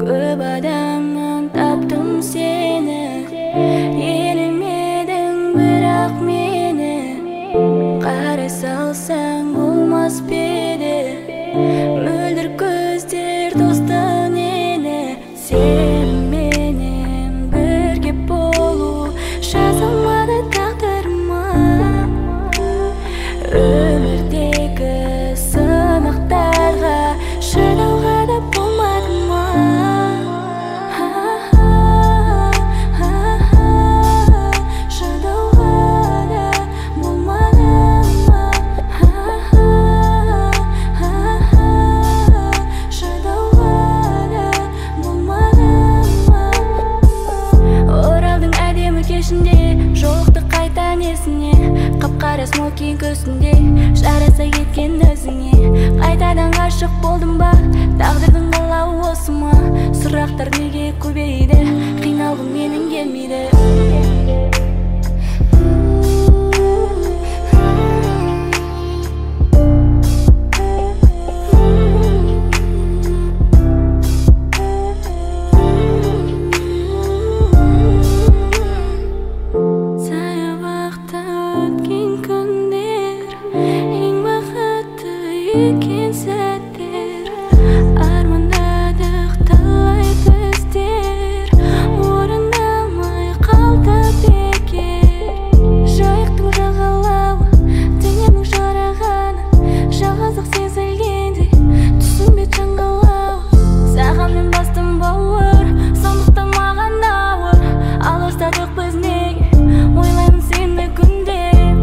Көп адамнан таптым сені, елемедің бірақ мені. Қарай салсаң болмас педі, мөлдір көздер достан ені. Сеніменен бірге болу жазылмады тағдырыма. Өмірдегі сынақтарға шыдауға да болмады ма? Жоқты қайта несіне, қап-қара смокинг көзінде жараса кеткен өзіңе. Қайтадан ғашық болдым ба, тағдырдың қалауы осы ма? Сұрақтар неге көбейді, қиналғым менің келмейді. Екен сәттер, армандадық талай біздер, орындалмай қалды бекер. Жайықтың жағалауы, денемнің жарағаны, жалғыздық сезілгенде түсінбе жаңғылауы. Саған мен бастым бауыр, сондықтан маған ауыр. Алыстадық біз неге, ойлаймын сені күнде.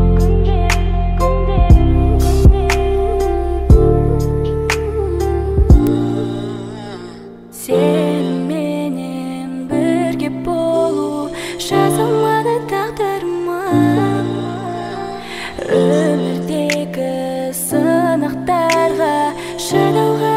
Сеніменен бірге болу жазылмады тағдырыма. Өмірдегі сынақтарға шыдауға